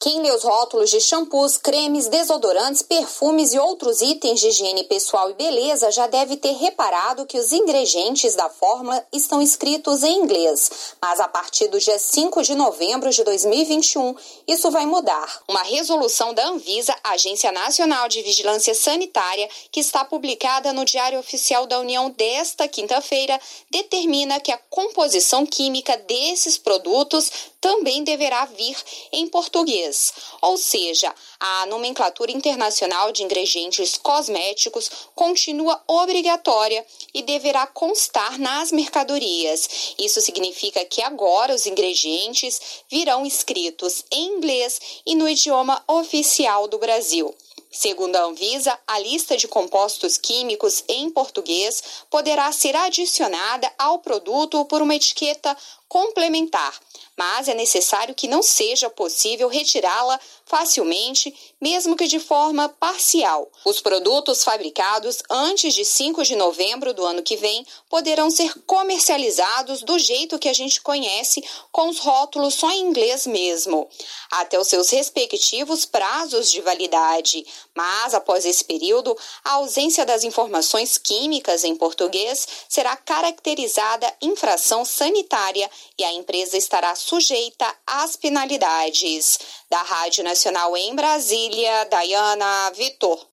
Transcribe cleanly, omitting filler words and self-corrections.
Quem lê os rótulos de shampoos, cremes, desodorantes, perfumes e outros itens de higiene pessoal e beleza já deve ter reparado que os ingredientes da fórmula estão escritos em inglês. Mas a partir do dia 5 de novembro de 2021, isso vai mudar. Uma resolução da Anvisa, Agência Nacional de Vigilância Sanitária, que está publicada no Diário Oficial da União desta quinta-feira, determina que a composição química desses produtos também deverá vir em português. Ou seja, a nomenclatura internacional de ingredientes cosméticos continua obrigatória e deverá constar nas mercadorias. Isso significa que agora os ingredientes virão escritos em inglês e no idioma oficial do Brasil. Segundo a Anvisa, a lista de compostos químicos em português poderá ser adicionada ao produto por uma etiqueta complementar, mas é necessário que não seja possível retirá-la facilmente, mesmo que de forma parcial. Os produtos fabricados antes de 5 de novembro do ano que vem poderão ser comercializados do jeito que a gente conhece, com os rótulos só em inglês mesmo, até os seus respectivos prazos de validade. Mas, após esse período, a ausência das informações químicas em português será caracterizada infração sanitária e a empresa estará sujeita às penalidades. Da Rádio Nacional em Brasília, Dayana Vitor.